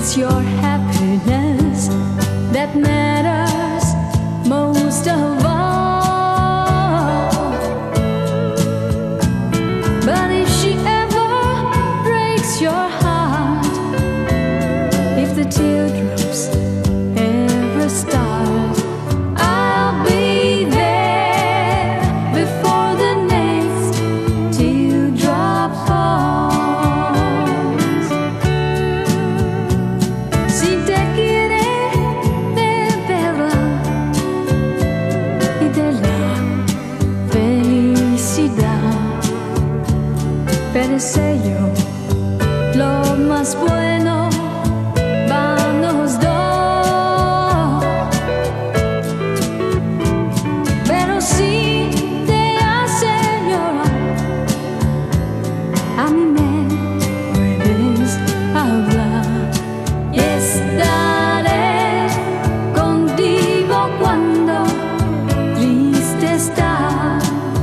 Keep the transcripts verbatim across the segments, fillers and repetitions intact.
It's your happiness that matters most of all. But if she ever breaks your heart, if the teardrops ever start, I'll be there before the next teardrop falls. Si te quiere de verdad y de la felicidad, pero sello lo más bueno van los dos. Pero si te hace llorar, a mí me puedes hablar y estaré contigo cuando triste estás.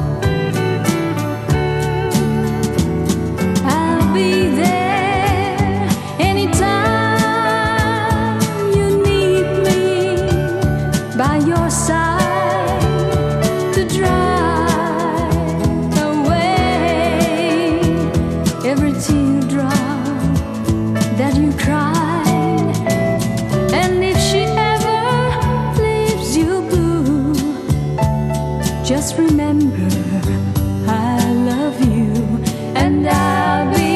I'll be there anytime you need me, by your side to drive away every teardrop that you cried. And if she ever leaves you blue, just remember I love you, and I'll be